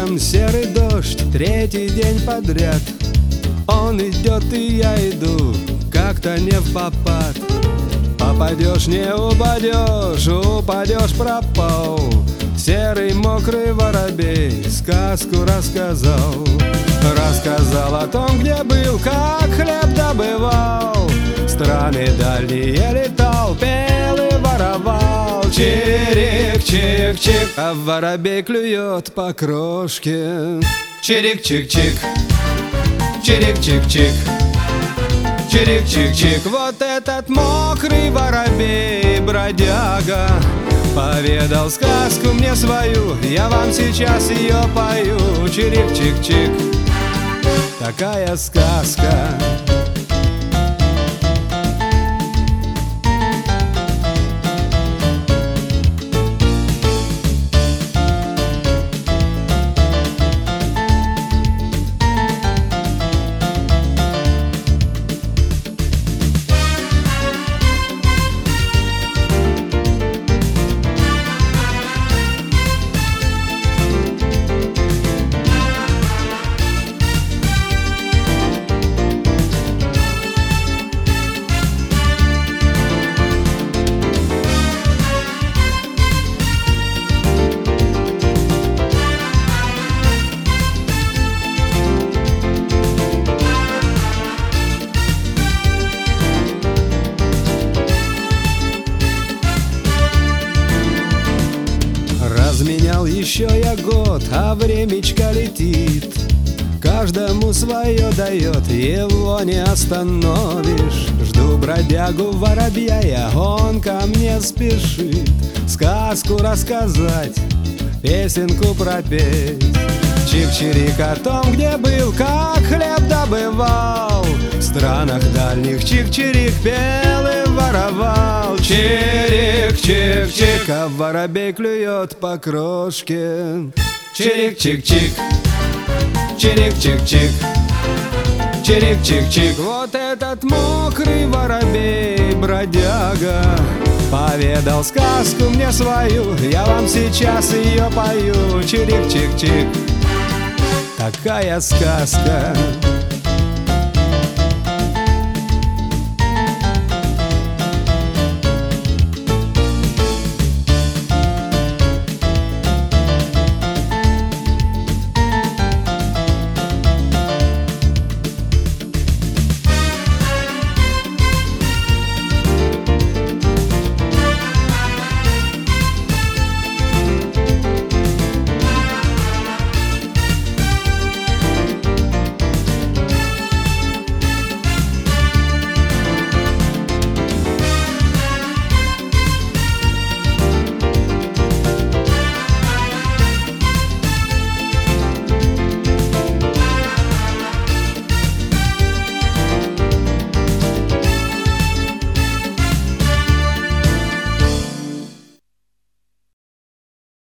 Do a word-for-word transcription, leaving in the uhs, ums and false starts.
вечером серый дождь, третий день подряд. Он идет, и я иду, как-то не впопад. Попадешь, не упадешь, упадешь, пропал. Серый мокрый воробей сказку рассказал. Рассказал о том, где был, как хлеб добывал, страны дальние летал, пел и воровал. Чирик-чик-чик, а воробей клюет по крошке. Чирик-чик-чик, чирик-чик-чик, чирик-чик-чик. Вот этот мокрый воробей, бродяга, поведал сказку мне свою, я вам сейчас ее пою. Чирик-чик-чик, такая сказка. Разменял еще я год, а времечко летит. Каждому свое дает, его не остановишь. Жду бродягу воробья я, он ко мне спешит. Сказку рассказать, песенку пропеть. Чик-чирик о том, где был, как хлеб добывал, в странах дальних чик-чирик пел и воровал. Чирик-чик-чик, а воробей клюет по крошке. Чирик-чик-чик, чирик-чик-чик, чирик-чик-чик. Вот этот мокрый воробей, бродяга, поведал сказку мне свою, я вам сейчас ее пою. Чирик-чик-чик, такая сказка.